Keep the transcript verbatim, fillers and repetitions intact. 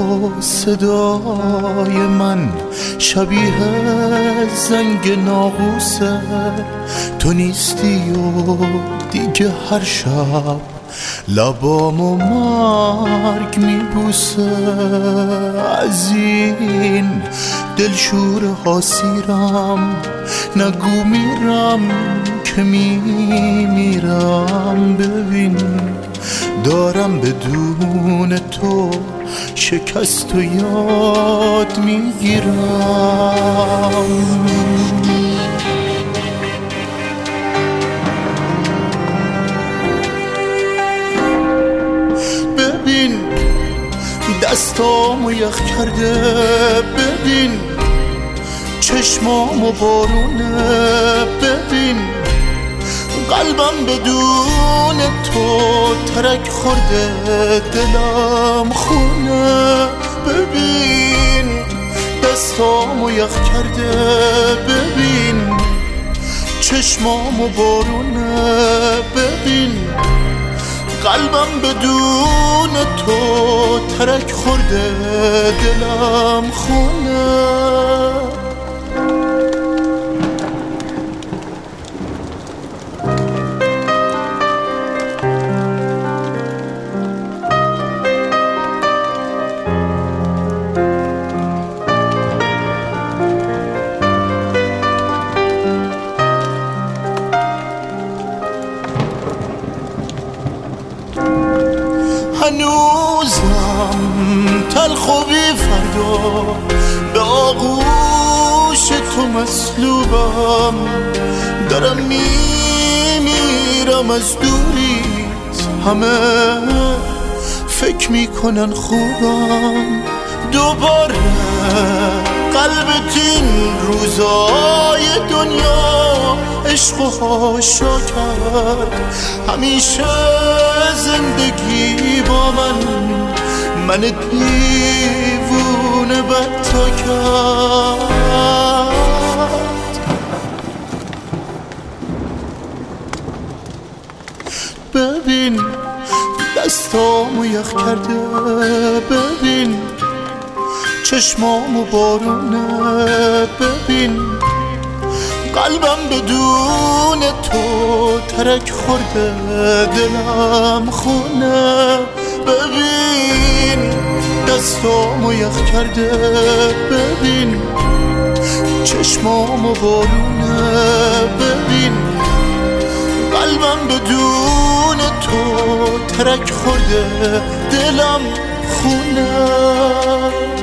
صدای من شبیه زنگ ناقوسه. تو نیستی و دیگه هر شب لبامو مرگ میبوسه. از این دلشور حاسیرم نگو میرم که میمیرم. ببین دارم بدون تو شکست و یاد میگیرم. ببین دستامو یخ کرده، ببین چشمامو بارونه، ببین قلبم بدون تو ترک خورده، دلم خونه. ببین دستامو یخ کرده، ببین چشمامو بارونه، ببین قلبم بدون تو ترک خورده، دلم خونه. هنوزم تلخ و بی فردا به آغوش تو مسلوبم. دارم میمیرم از دوریت، همه فکر میکنن خوبم. دوباره قلبت این روزای دنیا عشق و حاشا کرد. همیشه زندگی با من من دیوونه بدتا کرد. ببین دستامو یخ کرده، ببین چشمامو بارونه، ببین قلبم بدون تو ترک خورده، دلم خونه. ببین دستامو یخ کرده، ببین چشمامو بارونه، ببین قلبم بدون تو ترک خورده، دلم خونه.